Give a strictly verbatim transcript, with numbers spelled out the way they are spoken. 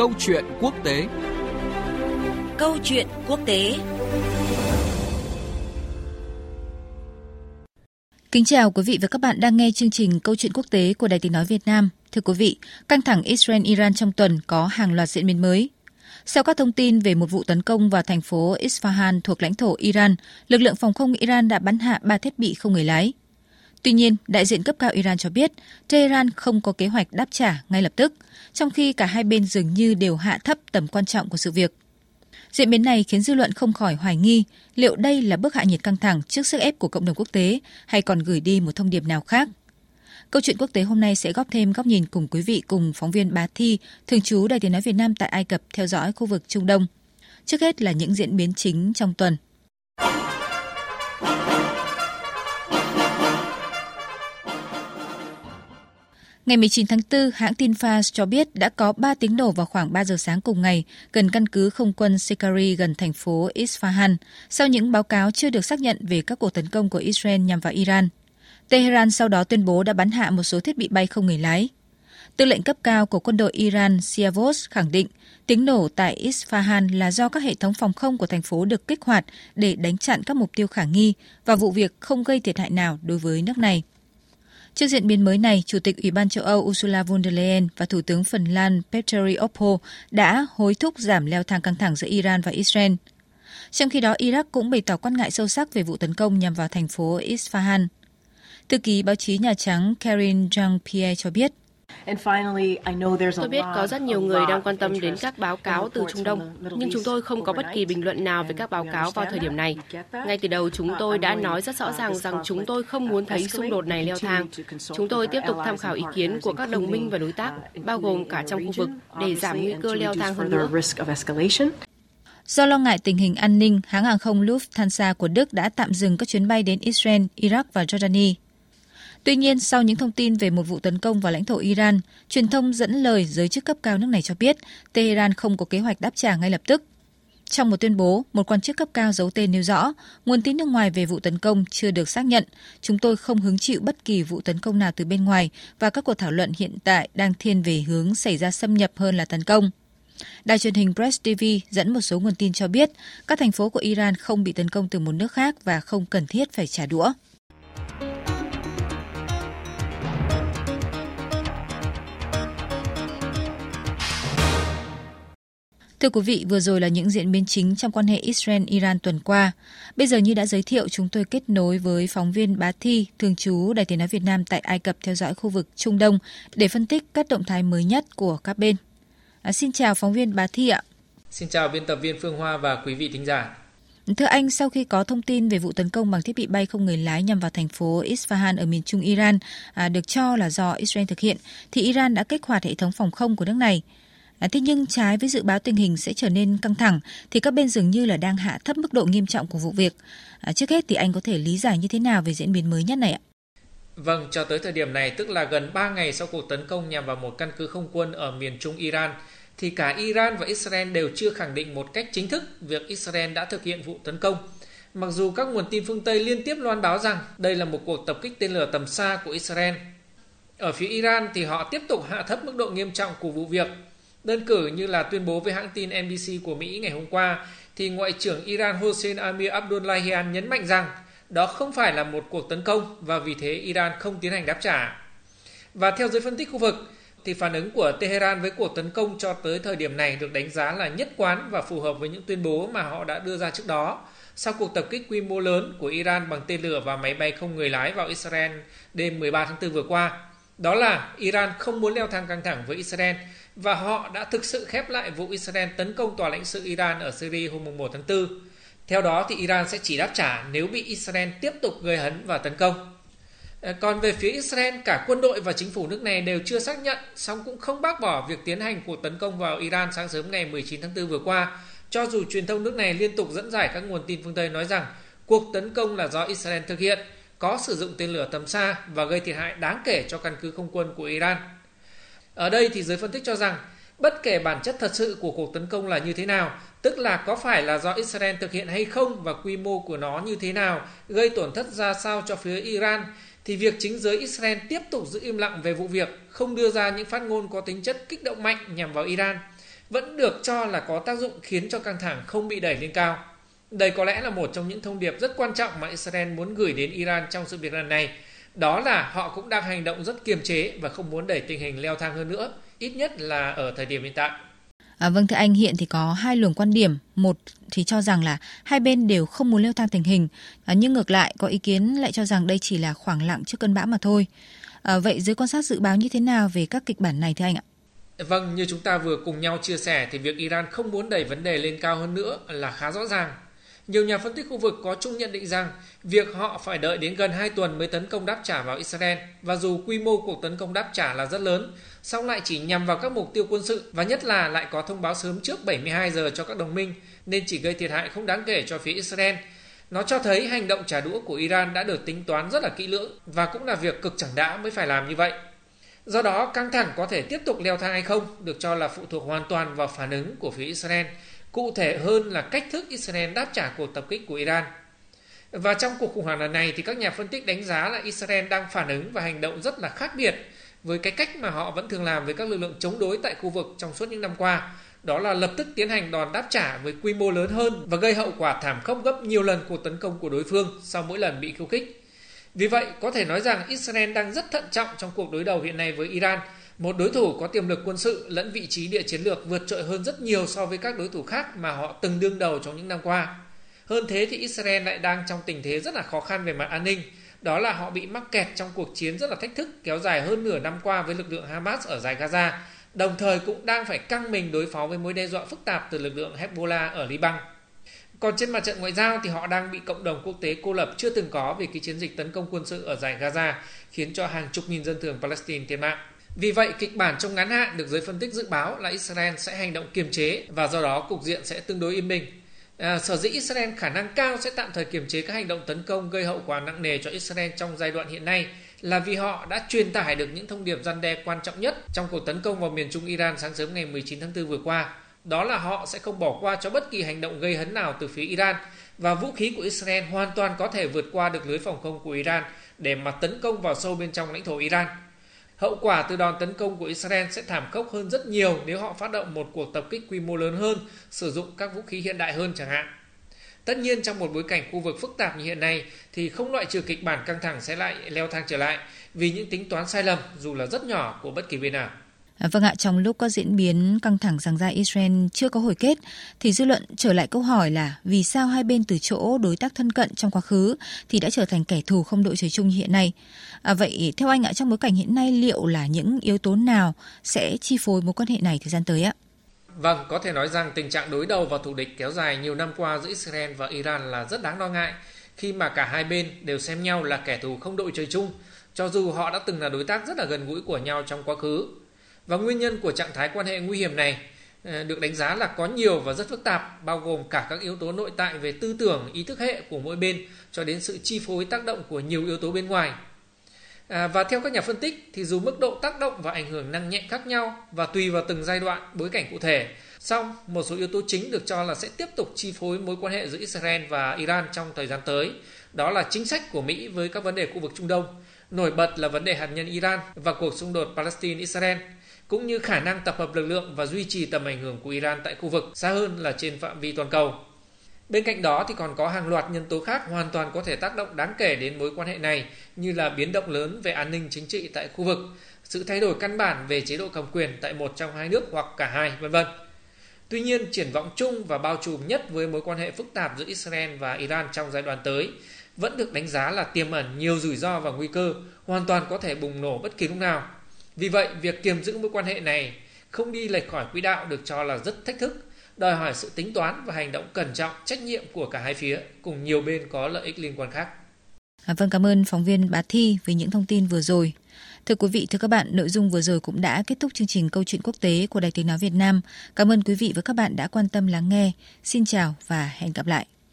Câu chuyện quốc tế. Câu chuyện quốc tế. Kính chào quý vị và các bạn đang nghe chương trình Câu chuyện quốc tế của Đài Tiếng nói Việt Nam. Thưa quý vị, căng thẳng Israel-Iran trong tuần có hàng loạt diễn biến mới. Sau các thông tin về một vụ tấn công vào thành phố Isfahan thuộc lãnh thổ Iran, lực lượng phòng không Iran đã bắn hạ ba thiết bị không người lái. Tuy nhiên, đại diện cấp cao Iran cho biết Tehran không có kế hoạch đáp trả ngay lập tức, trong khi cả hai bên dường như đều hạ thấp tầm quan trọng của sự việc. Diễn biến này khiến dư luận không khỏi hoài nghi liệu đây là bước hạ nhiệt căng thẳng trước sức ép của cộng đồng quốc tế hay còn gửi đi một thông điệp nào khác. Câu chuyện quốc tế hôm nay sẽ góp thêm góc nhìn cùng quý vị cùng phóng viên Bá Thi, thường trú Đài Tiếng nói Việt Nam tại Ai Cập theo dõi khu vực Trung Đông. Trước hết là những diễn biến chính trong tuần. Ngày mười chín tháng tư, hãng tin Fars cho biết đã có ba tiếng nổ vào khoảng ba giờ sáng cùng ngày gần căn cứ không quân Sikari gần thành phố Isfahan, sau những báo cáo chưa được xác nhận về các cuộc tấn công của Israel nhằm vào Iran. Tehran sau đó tuyên bố đã bắn hạ một số thiết bị bay không người lái. Tư lệnh cấp cao của quân đội Iran Siavos khẳng định tiếng nổ tại Isfahan là do các hệ thống phòng không của thành phố được kích hoạt để đánh chặn các mục tiêu khả nghi và vụ việc không gây thiệt hại nào đối với nước này. Trước diễn biến mới này, Chủ tịch Ủy ban châu Âu Ursula von der Leyen và Thủ tướng Phần Lan Petteri Orpo đã hối thúc giảm leo thang căng thẳng giữa Iran và Israel. Trong khi đó, Iraq cũng bày tỏ quan ngại sâu sắc về vụ tấn công nhằm vào thành phố Isfahan. Thư ký báo chí Nhà Trắng Karine Jean-Pierre cho biết, Tôi biết có rất nhiều người đang quan tâm đến các báo cáo từ Trung Đông, nhưng chúng tôi không có bất kỳ bình luận nào về các báo cáo vào thời điểm này. Ngay từ đầu, chúng tôi đã nói rất rõ ràng rằng chúng tôi không muốn thấy xung đột này leo thang. Chúng tôi tiếp tục tham khảo ý kiến của các đồng minh và đối tác, bao gồm cả trong khu vực, để giảm nguy cơ leo thang hơn nữa. Do lo ngại tình hình an ninh, hãng hàng không Lufthansa của Đức đã tạm dừng các chuyến bay đến Israel, Iraq và Jordani. Tuy nhiên, sau những thông tin về một vụ tấn công vào lãnh thổ Iran, truyền thông dẫn lời giới chức cấp cao nước này cho biết Tehran không có kế hoạch đáp trả ngay lập tức. Trong một tuyên bố, một quan chức cấp cao giấu tên nêu rõ, nguồn tin nước ngoài về vụ tấn công chưa được xác nhận. Chúng tôi không hứng chịu bất kỳ vụ tấn công nào từ bên ngoài và các cuộc thảo luận hiện tại đang thiên về hướng xảy ra xâm nhập hơn là tấn công. Đài truyền hình Press ti vi dẫn một số nguồn tin cho biết các thành phố của Iran không bị tấn công từ một nước khác và không cần thiết phải trả đũa. Thưa quý vị, vừa rồi là những diễn biến chính trong quan hệ Israel-Iran tuần qua. Bây giờ như đã giới thiệu, chúng tôi kết nối với phóng viên Bá Thi, thường trú Đài Tiếng nói Việt Nam tại Ai Cập theo dõi khu vực Trung Đông để phân tích các động thái mới nhất của các bên. À, xin chào phóng viên Bá Thi ạ. Xin chào biên tập viên Phương Hoa và quý vị thính giả. Thưa anh, sau khi có thông tin về vụ tấn công bằng thiết bị bay không người lái nhằm vào thành phố Isfahan ở miền trung Iran, à, được cho là do Israel thực hiện, thì Iran đã kích hoạt hệ thống phòng không của nước này. À, thế nhưng trái với dự báo tình hình sẽ trở nên căng thẳng, thì các bên dường như là đang hạ thấp mức độ nghiêm trọng của vụ việc. À, trước hết thì anh có thể lý giải như thế nào về diễn biến mới nhất này ạ? Vâng, cho tới thời điểm này, tức là gần ba ngày sau cuộc tấn công nhằm vào một căn cứ không quân ở miền trung Iran, thì cả Iran và Israel đều chưa khẳng định một cách chính thức việc Israel đã thực hiện vụ tấn công. Mặc dù các nguồn tin phương Tây liên tiếp loan báo rằng đây là một cuộc tập kích tên lửa tầm xa của Israel. Ở phía Iran thì họ tiếp tục hạ thấp mức độ nghiêm trọng của vụ việc. Đơn cử như là tuyên bố với hãng tin en bê xê của Mỹ ngày hôm qua, thì Ngoại trưởng Iran Hossein Amir Abdollahian nhấn mạnh rằng đó không phải là một cuộc tấn công và vì thế Iran không tiến hành đáp trả. Và theo giới phân tích khu vực, thì phản ứng của Tehran với cuộc tấn công cho tới thời điểm này được đánh giá là nhất quán và phù hợp với những tuyên bố mà họ đã đưa ra trước đó sau cuộc tập kích quy mô lớn của Iran bằng tên lửa và máy bay không người lái vào Israel đêm mười ba tháng tư vừa qua. Đó là Iran không muốn leo thang căng thẳng với Israel và họ đã thực sự khép lại vụ Israel tấn công tòa lãnh sự Iran ở Syria hôm một tháng tư. Theo đó thì Iran sẽ chỉ đáp trả nếu bị Israel tiếp tục gây hấn và tấn công. Còn về phía Israel, cả quân đội và chính phủ nước này đều chưa xác nhận, song cũng không bác bỏ việc tiến hành cuộc tấn công vào Iran sáng sớm ngày mười chín tháng tư vừa qua, cho dù truyền thông nước này liên tục dẫn giải các nguồn tin phương Tây nói rằng cuộc tấn công là do Israel thực hiện, có sử dụng tên lửa tầm xa và gây thiệt hại đáng kể cho căn cứ không quân của Iran. Ở đây thì giới phân tích cho rằng bất kể bản chất thật sự của cuộc tấn công là như thế nào, tức là có phải là do Israel thực hiện hay không và quy mô của nó như thế nào, gây tổn thất ra sao cho phía Iran, thì việc chính giới Israel tiếp tục giữ im lặng về vụ việc, không đưa ra những phát ngôn có tính chất kích động mạnh nhằm vào Iran, vẫn được cho là có tác dụng khiến cho căng thẳng không bị đẩy lên cao. Đây có lẽ là một trong những thông điệp rất quan trọng mà Israel muốn gửi đến Iran trong sự việc lần này. Đó là họ cũng đang hành động rất kiềm chế và không muốn đẩy tình hình leo thang hơn nữa, ít nhất là ở thời điểm hiện tại. À, vâng thưa anh, hiện thì có hai luồng quan điểm. Một thì cho rằng là hai bên đều không muốn leo thang tình hình, à, nhưng ngược lại có ý kiến lại cho rằng đây chỉ là khoảng lặng trước cơn bão mà thôi. À, vậy giới quan sát dự báo như thế nào về các kịch bản này thưa anh ạ? Vâng, như chúng ta vừa cùng nhau chia sẻ thì việc Iran không muốn đẩy vấn đề lên cao hơn nữa là khá rõ ràng. Nhiều nhà phân tích khu vực có chung nhận định rằng việc họ phải đợi đến gần hai tuần mới tấn công đáp trả vào Israel, và dù quy mô cuộc tấn công đáp trả là rất lớn, song lại chỉ nhằm vào các mục tiêu quân sự và nhất là lại có thông báo sớm trước bảy mươi hai giờ cho các đồng minh nên chỉ gây thiệt hại không đáng kể cho phía Israel. Nó cho thấy hành động trả đũa của Iran đã được tính toán rất là kỹ lưỡng và cũng là việc cực chẳng đã mới phải làm như vậy. Do đó, căng thẳng có thể tiếp tục leo thang hay không được cho là phụ thuộc hoàn toàn vào phản ứng của phía Israel, cụ thể hơn là cách thức Israel đáp trả cuộc tập kích của Iran. Và trong cuộc khủng hoảng lần này thì các nhà phân tích đánh giá là Israel đang phản ứng và hành động rất là khác biệt với cái cách mà họ vẫn thường làm với các lực lượng chống đối tại khu vực trong suốt những năm qua. Đó là lập tức tiến hành đòn đáp trả với quy mô lớn hơn và gây hậu quả thảm khốc gấp nhiều lần cuộc tấn công của đối phương sau mỗi lần bị khiêu khích. Vì vậy, có thể nói rằng Israel đang rất thận trọng trong cuộc đối đầu hiện nay với Iran, một đối thủ có tiềm lực quân sự lẫn vị trí địa chiến lược vượt trội hơn rất nhiều so với các đối thủ khác mà họ từng đương đầu trong những năm qua. Hơn thế thì Israel lại đang trong tình thế rất là khó khăn về mặt an ninh, đó là họ bị mắc kẹt trong cuộc chiến rất là thách thức kéo dài hơn nửa năm qua với lực lượng Hamas ở dải Gaza, đồng thời cũng đang phải căng mình đối phó với mối đe dọa phức tạp từ lực lượng Hezbollah ở Liban. Còn trên mặt trận ngoại giao thì họ đang bị cộng đồng quốc tế cô lập chưa từng có về cái chiến dịch tấn công quân sự ở dải Gaza, khiến cho hàng chục nghìn dân thường Palestine thiệt mạng. Vì vậy, kịch bản trong ngắn hạn được giới phân tích dự báo là Israel sẽ hành động kiềm chế và do đó cục diện sẽ tương đối yên bình. À, sở dĩ Israel khả năng cao sẽ tạm thời kiềm chế các hành động tấn công gây hậu quả nặng nề cho Israel trong giai đoạn hiện nay là vì họ đã truyền tải được những thông điệp răn đe quan trọng nhất trong cuộc tấn công vào miền Trung Iran sáng sớm ngày mười chín tháng tư vừa qua. Đó là họ sẽ không bỏ qua cho bất kỳ hành động gây hấn nào từ phía Iran và vũ khí của Israel hoàn toàn có thể vượt qua được lưới phòng không của Iran để mà tấn công vào sâu bên trong lãnh thổ Iran. Hậu quả từ đòn tấn công của Israel sẽ thảm khốc hơn rất nhiều nếu họ phát động một cuộc tập kích quy mô lớn hơn, sử dụng các vũ khí hiện đại hơn chẳng hạn. Tất nhiên, trong một bối cảnh khu vực phức tạp như hiện nay thì không loại trừ kịch bản căng thẳng sẽ lại leo thang trở lại vì những tính toán sai lầm dù là rất nhỏ của bất kỳ bên nào. À, vâng ạ, trong lúc có diễn biến căng thẳng giằng ra Israel chưa có hồi kết thì dư luận trở lại câu hỏi là vì sao hai bên từ chỗ đối tác thân cận trong quá khứ thì đã trở thành kẻ thù không đội trời chung như hiện nay. À, vậy theo anh ạ, trong bối cảnh hiện nay liệu là những yếu tố nào sẽ chi phối mối quan hệ này thời gian tới ạ? Vâng, có thể nói rằng tình trạng đối đầu và thù địch kéo dài nhiều năm qua giữa Israel và Iran là rất đáng lo ngại khi mà cả hai bên đều xem nhau là kẻ thù không đội trời chung, cho dù họ đã từng là đối tác rất là gần gũi của nhau trong quá khứ. Và nguyên nhân của trạng thái quan hệ nguy hiểm này được đánh giá là có nhiều và rất phức tạp, bao gồm cả các yếu tố nội tại về tư tưởng, ý thức hệ của mỗi bên cho đến sự chi phối tác động của nhiều yếu tố bên ngoài. À, và theo các nhà phân tích thì dù mức độ tác động và ảnh hưởng nặng nhẹ khác nhau và tùy vào từng giai đoạn, bối cảnh cụ thể, song một số yếu tố chính được cho là sẽ tiếp tục chi phối mối quan hệ giữa Israel và Iran trong thời gian tới. Đó là chính sách của Mỹ với các vấn đề khu vực Trung Đông, nổi bật là vấn đề hạt nhân Iran và cuộc xung đột Palestine-Israel, cũng như khả năng tập hợp lực lượng và duy trì tầm ảnh hưởng của Iran tại khu vực xa hơn là trên phạm vi toàn cầu. Bên cạnh đó thì còn có hàng loạt nhân tố khác hoàn toàn có thể tác động đáng kể đến mối quan hệ này, như là biến động lớn về an ninh chính trị tại khu vực, sự thay đổi căn bản về chế độ cầm quyền tại một trong hai nước hoặc cả hai, vân vân. Tuy nhiên, triển vọng chung và bao trùm nhất với mối quan hệ phức tạp giữa Israel và Iran trong giai đoạn tới vẫn được đánh giá là tiềm ẩn nhiều rủi ro và nguy cơ, hoàn toàn có thể bùng nổ bất kỳ lúc nào. Vì vậy, việc kiềm giữ mối quan hệ này không đi lệch khỏi quỹ đạo được cho là rất thách thức, đòi hỏi sự tính toán và hành động cẩn trọng, trách nhiệm của cả hai phía cùng nhiều bên có lợi ích liên quan khác. À, vâng, cảm ơn phóng viên Bá Thi với những thông tin vừa rồi. Thưa quý vị, thưa các bạn, nội dung vừa rồi cũng đã kết thúc chương trình Câu chuyện quốc tế của Đài Tiếng nói Việt Nam. Cảm ơn quý vị và các bạn đã quan tâm lắng nghe. Xin chào và hẹn gặp lại.